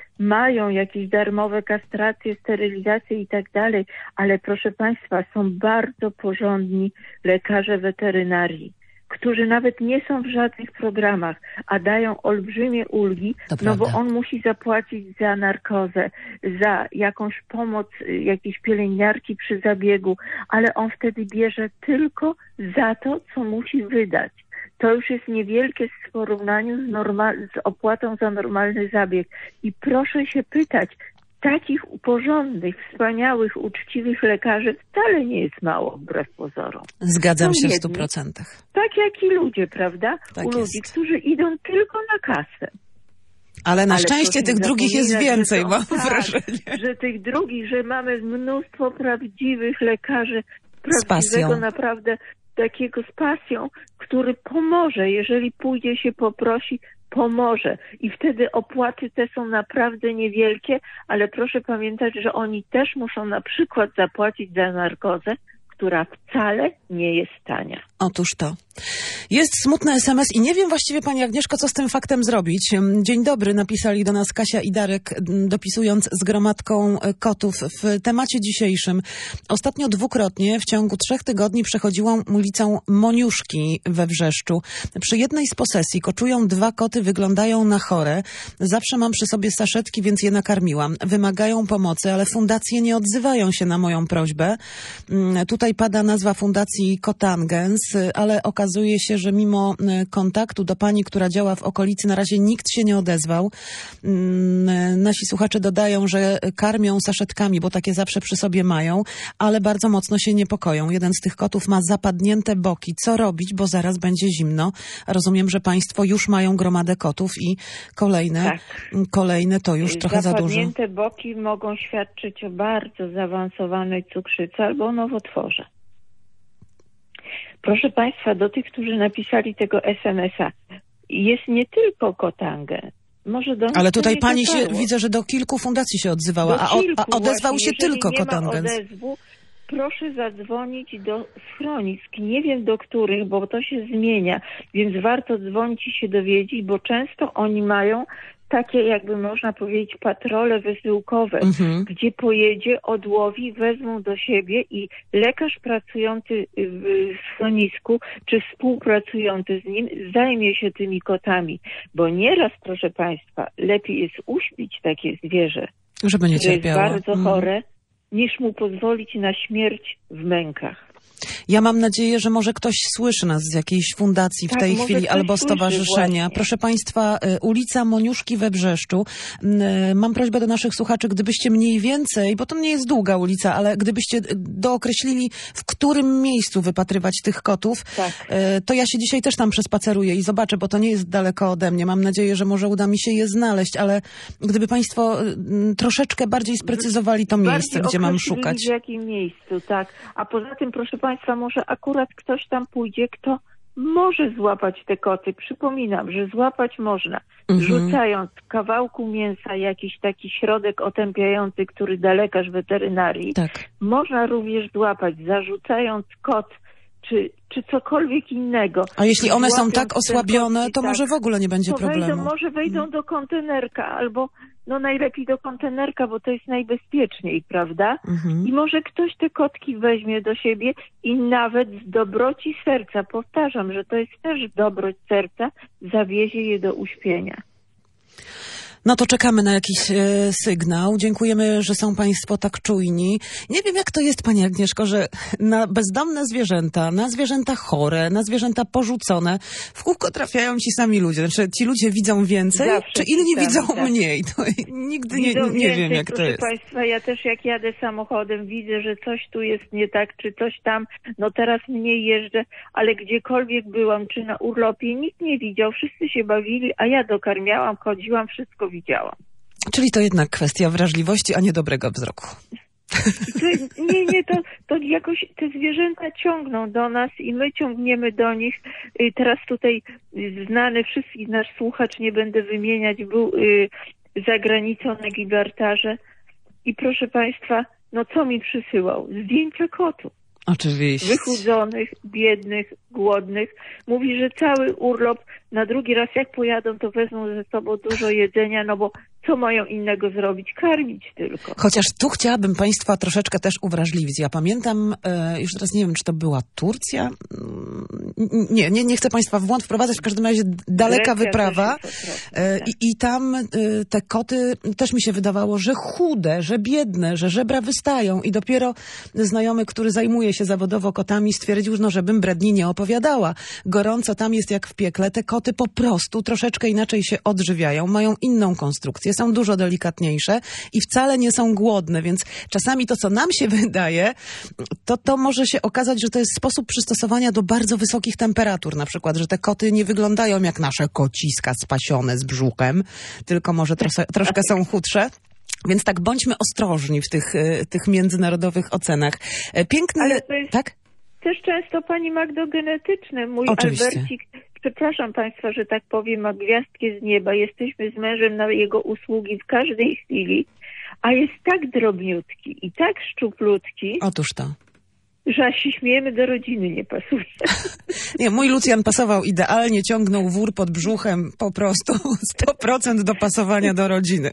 mają jakieś darmowe kastracje, sterylizacje i tak dalej, ale proszę Państwa, są bardzo porządni lekarze weterynarii, którzy nawet nie są w żadnych programach, a dają olbrzymie ulgi, To no bo prawda. on musi zapłacić za narkozę, za jakąś pomoc y, jakiejś pielęgniarki przy zabiegu, ale on wtedy bierze tylko za to, co musi wydać. To już jest niewielkie w porównaniu z, normal- z opłatą za normalny zabieg. I proszę się pytać, takich porządnych, wspaniałych, uczciwych lekarzy wcale nie jest mało, wbrew pozorom. Zgadzam są się w jedni. stu procentach. Tak jak i ludzie, prawda? Tak U jest. ludzi, którzy idą tylko na kasę. Ale na Ale szczęście proszę tych nie drugich jest zapominać, więcej, że są- mam tak, wrażenie. że tych drugich, że mamy mnóstwo prawdziwych lekarzy, Z pasją. prawdziwego naprawdę takiego z pasją, który pomoże, jeżeli pójdzie się poprosi, pomoże. I wtedy opłaty te są naprawdę niewielkie, ale proszę pamiętać, że oni też muszą na przykład zapłacić za narkozę, która wcale nie jest tania. Otóż to. Jest smutny es em es i nie wiem właściwie, Pani Agnieszko, co z tym faktem zrobić. Dzień dobry, napisali do nas Kasia i Darek, dopisując z gromadką kotów w temacie dzisiejszym. Ostatnio dwukrotnie w ciągu trzech tygodni przechodziłam ulicą Moniuszki we Wrzeszczu. Przy jednej z posesji koczują dwa koty, wyglądają na chore. Zawsze mam przy sobie saszetki, więc je nakarmiłam. Wymagają pomocy, ale fundacje nie odzywają się na moją prośbę. Tutaj pada nazwa fundacji Kotangens, ale okazuje się, że mimo kontaktu do pani, która działa w okolicy, na razie nikt się nie odezwał. Nasi słuchacze dodają, że karmią saszetkami, bo takie zawsze przy sobie mają, ale bardzo mocno się niepokoją. Jeden z tych kotów ma zapadnięte boki. Co robić, bo zaraz będzie zimno. Rozumiem, że państwo już mają gromadę kotów i kolejne, Tak. kolejne to już trochę za dużo. Zapadnięte boki mogą świadczyć o bardzo zaawansowanej cukrzycy albo nowotworze. Proszę Państwa, do tych, którzy napisali tego es em es a, jest nie tylko Kotangen. Może do nich Ale to tutaj nie pani się, dotarło. widzę, że do kilku fundacji się odzywała, Do a, o, kilku a odezwał właśnie. się Jeżeli tylko nie ma Kotangens. odezwu, proszę zadzwonić do schronisk. Nie wiem do których, bo to się zmienia, więc warto dzwonić i się dowiedzieć, bo często oni mają takie, jakby można powiedzieć, patrole wysyłkowe, Mhm. gdzie pojedzie, odłowi, wezmą do siebie i lekarz pracujący w schronisku, czy współpracujący z nim, zajmie się tymi kotami. Bo nieraz, proszę Państwa, lepiej jest uśpić takie zwierzę, Żeby nie które jest cierpiało. bardzo Mm. chore, niż mu pozwolić na śmierć w mękach. Ja mam nadzieję, że może ktoś słyszy nas z jakiejś fundacji w Tak, tej może chwili ktoś albo słyszy stowarzyszenia. właśnie. Proszę Państwa, y, ulica Moniuszki we Wrzeszczu. Y, Mam prośbę do naszych słuchaczy, gdybyście mniej więcej, bo to nie jest długa ulica, ale gdybyście y, dookreślili, w którym miejscu wypatrywać tych kotów, Tak. y, to ja się dzisiaj też tam przespaceruję i zobaczę, bo to nie jest daleko ode mnie. Mam nadzieję, że może uda mi się je znaleźć, ale gdyby Państwo y, troszeczkę bardziej sprecyzowali to miejsce, Bardziej gdzie mam określili, szukać. w jakim miejscu, tak. A poza tym, proszę Państwa, może akurat ktoś tam pójdzie, kto może złapać te koty. Przypominam, że złapać można, Mhm. rzucając kawałku mięsa jakiś taki środek otępiający, który da lekarz weterynarii. Tak. Można również złapać, zarzucając kot, czy, czy cokolwiek innego. A jeśli one są Złapiąc tak ten osłabione, kotki, to tak, może w ogóle nie będzie to problemu. wejdą, może wejdą do kontenerka, albo no najlepiej do kontenerka, bo to jest najbezpieczniej, prawda? Mhm. I może ktoś te kotki weźmie do siebie i nawet z dobroci serca, powtarzam, że to jest też dobroć serca, zawiezie je do uśpienia. No to czekamy na jakiś e, sygnał. Dziękujemy, że są Państwo tak czujni. Nie wiem, jak to jest, Pani Agnieszko, że na bezdomne zwierzęta, na zwierzęta chore, na zwierzęta porzucone, w kółko trafiają ci sami ludzie. Znaczy, ci ludzie widzą więcej, Zawsze czy inni ci sami, widzą tak. mniej? To nigdy nie, Widzą nie więcej, wiem, jak to proszę jest. Państwa, ja też jak jadę samochodem, widzę, że coś tu jest nie tak, czy coś tam, no teraz mniej jeżdżę, ale gdziekolwiek byłam, czy na urlopie, nikt nie widział, wszyscy się bawili, a ja dokarmiałam, chodziłam, wszystko widziałam. Czyli to jednak kwestia wrażliwości, a nie dobrego wzroku. I to, nie, nie, to, to jakoś te zwierzęta ciągną do nas i my ciągniemy do nich. Y, Teraz tutaj y, znany wszystkich nasz słuchacz, nie będę wymieniać, był y, za granicą na Gibraltarze i proszę Państwa, no co mi przysyłał? Zdjęcia kotów. Oczywiście. Wychudzonych, biednych, głodnych. Mówi, że cały urlop, na drugi raz jak pojadą, to wezmą ze sobą dużo jedzenia, no bo co mają innego zrobić? Karmić tylko. Chociaż tu chciałabym Państwa troszeczkę też uwrażliwić. Ja pamiętam, e, już teraz nie wiem, czy to była Turcja. Nie, nie, nie chcę Państwa w błąd wprowadzać, w każdym razie daleka Grecja wyprawa. też jest okropna, E, tak. i, I tam e, te koty też mi się wydawało, że chude, że biedne, że żebra wystają. I dopiero znajomy, który zajmuje się zawodowo kotami, stwierdził, no, żebym bredni nie opowiadała. Gorąco tam jest jak w piekle. Te koty po prostu troszeczkę inaczej się odżywiają, mają inną konstrukcję, są dużo delikatniejsze i wcale nie są głodne, więc czasami to, co nam się wydaje, to to może się okazać, że to jest sposób przystosowania do bardzo wysokich temperatur. Na przykład, że te koty nie wyglądają jak nasze kociska spasione z brzuchem, tylko może trosze, troszkę są chudsze. Więc tak, bądźmy ostrożni w tych, y, tych międzynarodowych ocenach. E, Piękny... Ale to jest- Tak? Też często, pani Magdo, genetyczne. Mój Oczywiście. Albercik, przepraszam Państwa, że tak powiem, ma gwiazdkę z nieba. Jesteśmy z mężem na jego usługi w każdej chwili, a jest tak drobniutki i tak szczuplutki, Otóż to. że aż się śmiejemy, do rodziny nie pasuje. Nie, mój Lucjan pasował idealnie, ciągnął wór pod brzuchem, po prostu sto procent dopasowania do rodziny.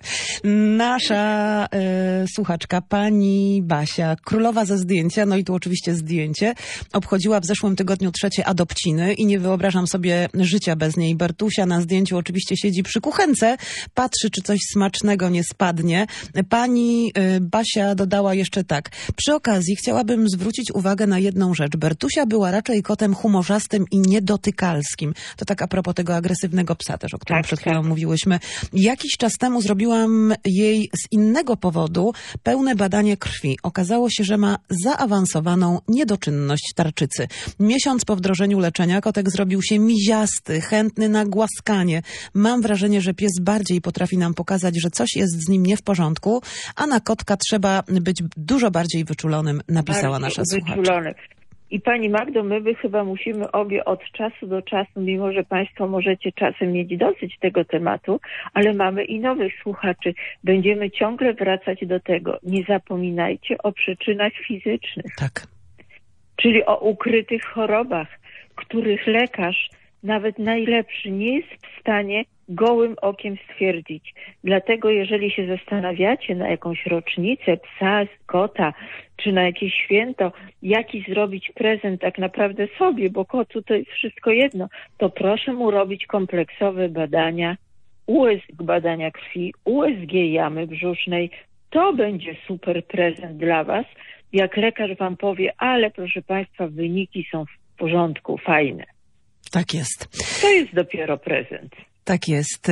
Nasza e, słuchaczka, pani Basia, królowa ze zdjęcia, no i tu oczywiście zdjęcie, obchodziła w zeszłym tygodniu trzecie adopciny i nie wyobrażam sobie życia bez niej. Bertusia na zdjęciu oczywiście siedzi przy kuchence, patrzy, czy coś smacznego nie spadnie. Pani e, Basia dodała jeszcze tak. Przy okazji chciałabym zwrócić uwagę na jedną rzecz. Bertusia była raczej kotem humorzastym i niedotykalskim. To tak a propos tego agresywnego psa też, o którym Tak, przed chwilą tak. mówiłyśmy. Jakiś czas temu zrobiłam jej z innego powodu pełne badanie krwi. Okazało się, że ma zaawansowaną niedoczynność tarczycy. Miesiąc po wdrożeniu leczenia kotek zrobił się miziasty, chętny na głaskanie. Mam wrażenie, że pies bardziej potrafi nam pokazać, że coś jest z nim nie w porządku, a na kotka trzeba być dużo bardziej wyczulonym, napisała Bardzo nasza słuchaczka. wyczulone. I pani Magdo, my by chyba musimy obie od czasu do czasu, mimo że państwo możecie czasem mieć dosyć tego tematu, ale mamy i nowych słuchaczy. Będziemy ciągle wracać do tego. Nie zapominajcie o przyczynach fizycznych, Tak. czyli o ukrytych chorobach, których lekarz, nawet najlepszy, nie jest w stanie gołym okiem stwierdzić. Dlatego jeżeli się zastanawiacie na jakąś rocznicę psa, kota, czy na jakieś święto, jaki zrobić prezent tak naprawdę sobie, bo kotu to jest wszystko jedno, to proszę mu robić kompleksowe badania, U S G, badania krwi, U S G jamy brzusznej. To będzie super prezent dla was, jak lekarz wam powie, ale proszę państwa, wyniki są w porządku, fajne. Tak jest. To jest dopiero prezent. Tak jest.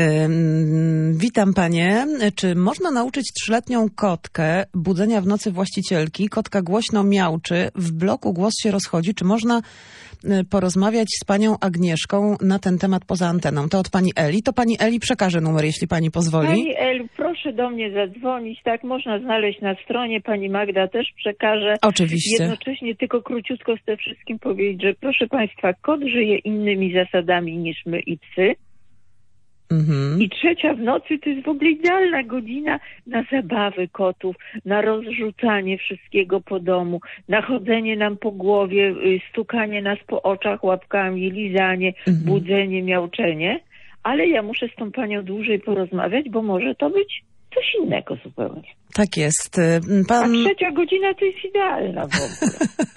Ym, Witam panie. Czy można nauczyć trzyletnią kotkę budzenia w nocy właścicielki? Kotka głośno miauczy, w bloku głos się rozchodzi. Czy można y, porozmawiać z panią Agnieszką na ten temat poza anteną? To od pani Eli. To pani Eli przekaże numer, jeśli pani pozwoli. Pani Elu, proszę do mnie zadzwonić, tak, można znaleźć na stronie, pani Magda też przekaże. Oczywiście. Jednocześnie tylko króciutko chcę wszystkim powiedzieć, że proszę państwa, kot żyje innymi zasadami niż my i psy. Mhm. I trzecia w nocy to jest w ogóle idealna godzina na zabawy kotów, na rozrzucanie wszystkiego po domu, na chodzenie nam po głowie, y, stukanie nas po oczach łapkami, lizanie, Mhm. budzenie, miauczenie. Ale ja muszę z tą panią dłużej porozmawiać, bo może to być coś innego zupełnie. Tak jest. A Pan... trzecia godzina to jest idealna w ogóle.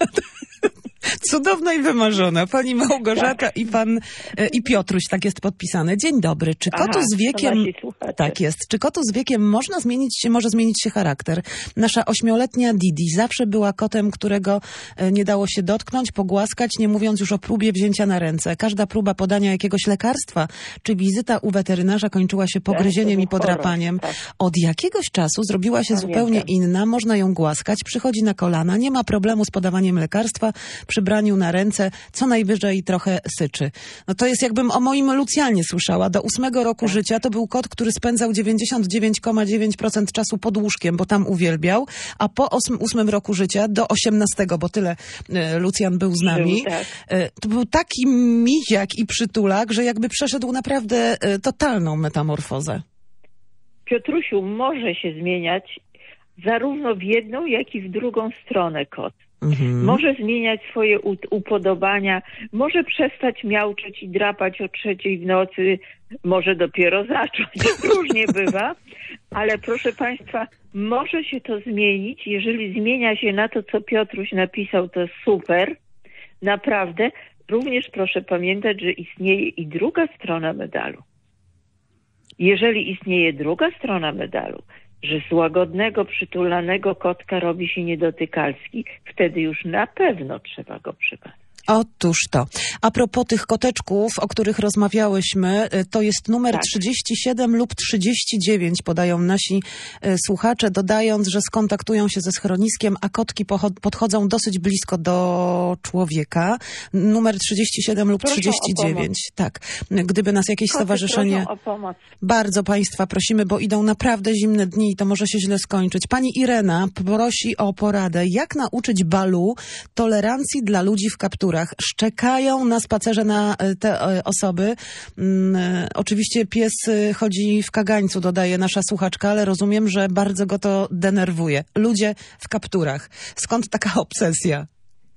Cudowna i wymarzona. Pani Małgorzata Tak. i pan e, i Piotruś, tak jest podpisane. Dzień dobry. Czy kotu Aha, z to wiekiem... nasi słuchacze. Tak jest. Czy kotu z wiekiem można zmienić się, może zmienić się charakter? Nasza ośmioletnia Didi zawsze była kotem, którego e, nie dało się dotknąć, pogłaskać, nie mówiąc już o próbie wzięcia na ręce. Każda próba podania jakiegoś lekarstwa czy wizyta u weterynarza kończyła się pogryzieniem to i był podrapaniem. horror, tak. Od jakiegoś czasu zrobiła się Pamiętam. zupełnie inna. Można ją głaskać, przychodzi na kolana, nie ma problemu z podawaniem lekarstwa. przybraniu na ręce co najwyżej trochę syczy. No to jest jakbym o moim Lucjanie słyszała. Do ósmego roku życia to był kot, który spędzał dziewięćdziesiąt dziewięć przecinek dziewięć procent czasu pod łóżkiem, bo tam uwielbiał, a po osm, ósmym roku życia do osiemnastego, bo tyle e, Lucjan był z nami, Był, tak. e, to był taki miziak i przytulak, że jakby przeszedł naprawdę e, totalną metamorfozę. Piotrusiu, może się zmieniać zarówno w jedną, jak i w drugą stronę kot. Mhm. Może zmieniać swoje upodobania, może przestać miauczeć i drapać o trzeciej w nocy, może dopiero zacząć, różnie bywa, ale proszę Państwa, może się to zmienić, jeżeli zmienia się na to, co Piotruś napisał, to super, naprawdę. Również proszę pamiętać, że istnieje i druga strona medalu. Jeżeli istnieje druga strona medalu, że z łagodnego, przytulanego kotka robi się niedotykalski, wtedy już na pewno trzeba go przybrać. Otóż to. A propos tych koteczków, o których rozmawiałyśmy, to jest numer Tak. trzydzieści siedem lub trzydzieści dziewięć, podają nasi e, słuchacze, dodając, że skontaktują się ze schroniskiem, a kotki pocho- podchodzą dosyć blisko do człowieka. Numer trzydzieści siedem lub Proszą trzydzieści dziewięć. Tak. Gdyby nas jakieś Koty stowarzyszenie... proszą o pomoc. Bardzo Państwa prosimy, bo idą naprawdę zimne dni i to może się źle skończyć. Pani Irena prosi o poradę, jak nauczyć Balu tolerancji dla ludzi w kapturach. Szczekają na spacerze na te osoby. Hmm, oczywiście pies chodzi w kagańcu, dodaje nasza słuchaczka, ale rozumiem, że bardzo go to denerwuje. Ludzie w kapturach. Skąd taka obsesja?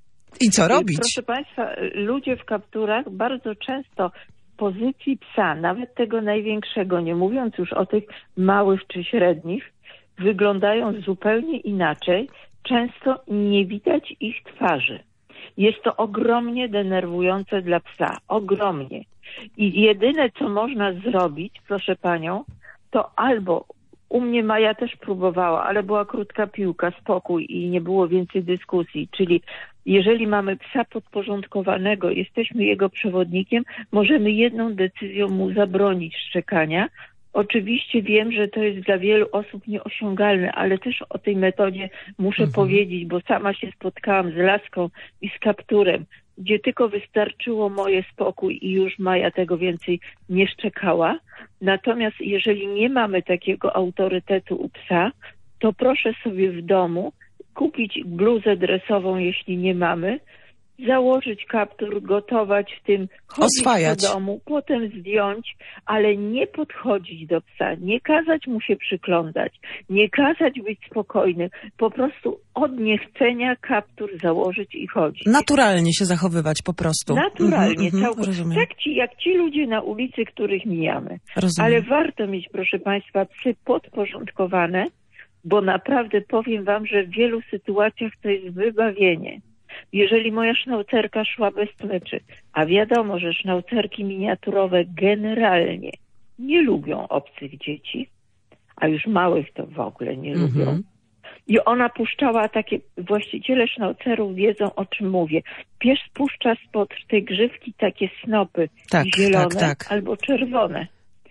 I co robić? Proszę Państwa, ludzie w kapturach bardzo często w pozycji psa, nawet tego największego, nie mówiąc już o tych małych czy średnich, wyglądają zupełnie inaczej. Często nie widać ich twarzy. Jest to ogromnie denerwujące dla psa. Ogromnie. I jedyne, co można zrobić, proszę Panią, to albo u mnie Maja też próbowała, ale była krótka piłka, spokój i nie było więcej dyskusji. Czyli jeżeli mamy psa podporządkowanego, jesteśmy jego przewodnikiem, możemy jedną decyzją mu zabronić szczekania. Oczywiście wiem, że to jest dla wielu osób nieosiągalne, ale też o tej metodzie muszę mhm. powiedzieć, bo sama się spotkałam z laską i z kapturem, gdzie tylko wystarczyło moje spokój i już Maja tego więcej nie szczekała. Natomiast jeżeli nie mamy takiego autorytetu u psa, to proszę sobie w domu kupić bluzę dresową, jeśli nie mamy, założyć kaptur, gotować w tym, chodzić Oswajać. do domu, potem zdjąć, ale nie podchodzić do psa, nie kazać mu się przyglądać, nie kazać być spokojnym, po prostu od niechcenia kaptur założyć i chodzić. Naturalnie się zachowywać po prostu. Naturalnie, Mhm, całkowicie. rozumiem. Tak ci, jak ci ludzie na ulicy, których mijamy. Rozumiem. Ale warto mieć, proszę Państwa, psy podporządkowane, bo naprawdę powiem Wam, że w wielu sytuacjach to jest wybawienie. Jeżeli moja sznaucerka szła bez smyczy, a wiadomo, że sznaucerki miniaturowe generalnie nie lubią obcych dzieci, a już małych to w ogóle nie Mhm. lubią. I ona puszczała takie, właściciele sznaucerów wiedzą, o czym mówię. Pies puszcza spod tej grzywki takie snopy Tak, zielone tak, tak. albo czerwone.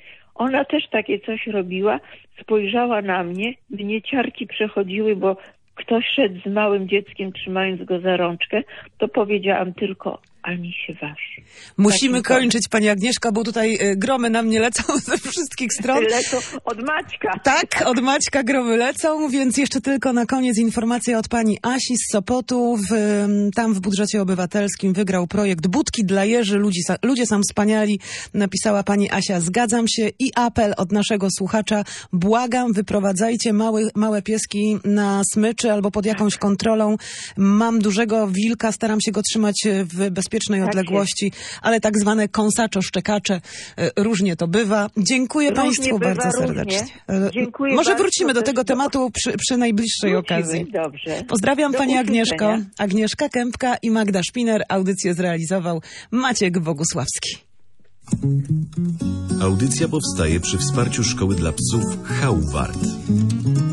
Ona też takie coś robiła, spojrzała na mnie, mnie ciarki przechodziły, bo ktoś szedł z małym dzieckiem, trzymając go za rączkę, to powiedziałam tylko, ani się waż. Musimy Takim kończyć, Pani Agnieszka, bo tutaj y, gromy na mnie lecą ze wszystkich stron. Lecą od Maćka. Tak, od Maćka gromy lecą, więc jeszcze tylko na koniec informacja od Pani Asi z Sopotu. W, ym, tam w budżecie obywatelskim wygrał projekt Budki dla Jeży. Ludzi, sa, ludzie są wspaniali, napisała Pani Asia. Zgadzam się i apel od naszego słuchacza. Błagam, wyprowadzajcie małe, małe pieski na smyczy albo pod jakąś kontrolą. Mam dużego wilka, staram się go trzymać w bezpiecznej Tak odległości, ale tak zwane kąsaczo, szczekacze, y, różnie to bywa. Dziękuję Różnie Państwu bywa, bardzo różnie. serdecznie. Y, Dziękuję Może bardzo wrócimy do też tego do- tematu przy, przy najbliższej Wrócimy, okazji. Dobrze. Pozdrawiam Do Pani usłyszenia. Agnieszko. Agnieszka Kępka i Magda Szpiner. Audycję zrealizował Maciek Bogusławski. Audycja powstaje przy wsparciu Szkoły dla Psów Hauwart.